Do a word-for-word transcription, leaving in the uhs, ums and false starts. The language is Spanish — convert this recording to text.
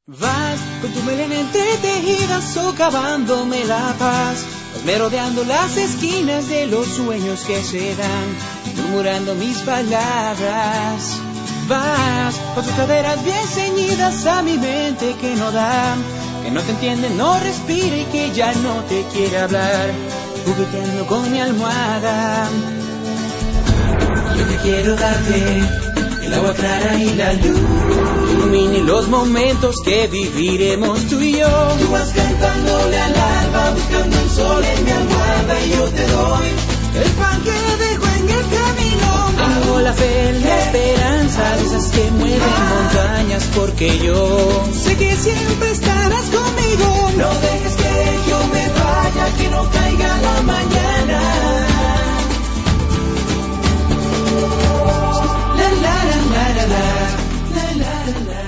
Vas con tu melena entretejidas socavándome la paz, vas merodeando las esquinas de los sueños que se dan, murmurando mis palabras. Vas con tus caderas bien ceñidas a mi mente que no da, que no te entiende, no respira y que ya no te quiere hablar, jugueteando con mi almohada. Yo que quiero darte el agua clara y la luz, ilumine los momentos que viviremos tú y yo. Tú vas cantándole al alba, buscando el sol en mi almohada, y yo te doy el pan que dejo en el camino. Tengo la fe, la esperanza de esas que mueven montañas, porque yo sé que siempre estarás conmigo. No dejes que yo me vaya, que no caiga la mañana. La la la la la la la la la.